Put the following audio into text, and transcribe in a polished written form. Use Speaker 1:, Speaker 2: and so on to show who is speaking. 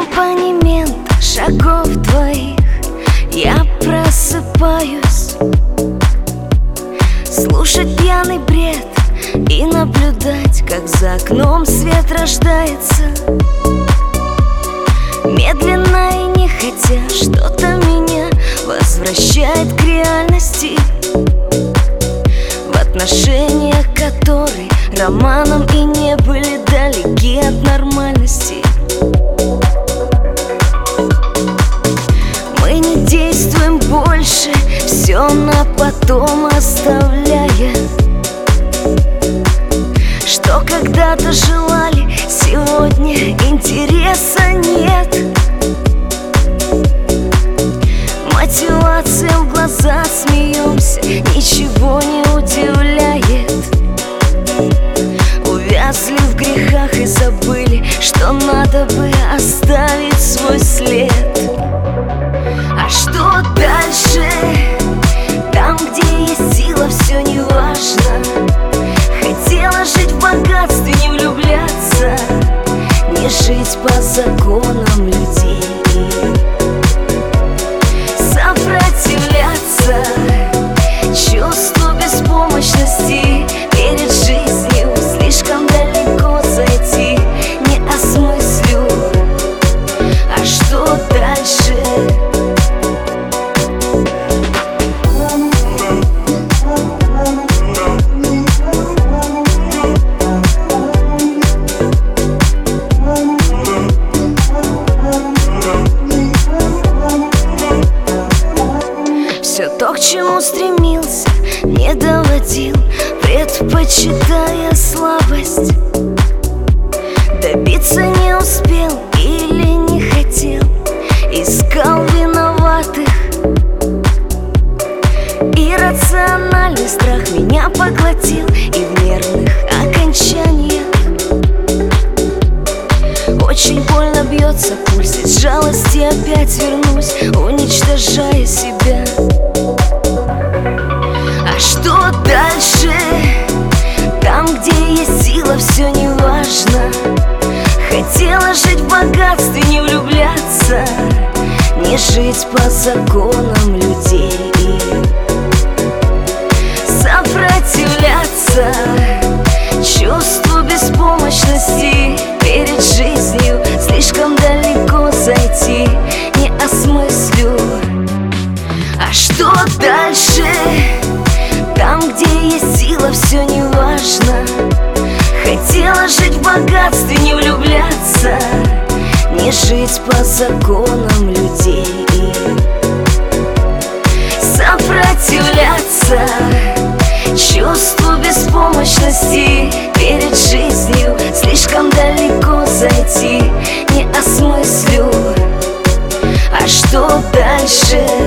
Speaker 1: аккомпанемент шагов твоих я просыпаюсь, слушать пьяный бред и наблюдать, как за окном свет рождается. Медленно и нехотя что-то меня возвращает к реальности, в отношениях которые романом и не были далеки от нормальности. Мы не действуем больше, все на потом оставляя. Что когда-то желали, сегодня интереса нет. Мотивация в глаза, смеемся, ничего не удивляет. Увязли в грехах и забыли, что надо бы оставить свой след. А что дальше? Там, где есть сила, все не важно. Хотела жить в богатстве, не влюбляться, не жить по законам людей. Сопротивляться чувству беспомощности перед жизнью, слишком далеко зайти не осмыслю. А что дальше? Все то, к чему стремился, не доводил, предпочитая слабость. Добиться не успел или не хотел, искал виноватых. Иррациональный страх меня поглотил, и в нервных окончаниях очень больно бьется пульс, из жалости опять вернусь, уничтожая себя. А что дальше? Там, где есть сила, все не важно. Хотела жить в богатстве, не влюбляться, не жить по законам людей. Сопротивляться чувству беспомощности перед жизнью, слишком далеко зайти не осмыслю. А что дальше? Там, где есть сила, все не важно. Хотела жить в богатстве, не влюбляться, не жить по законам людей. Сопротивляться чувству беспомощности перед жизнью, слишком далеко зайти не осмыслю. А что дальше?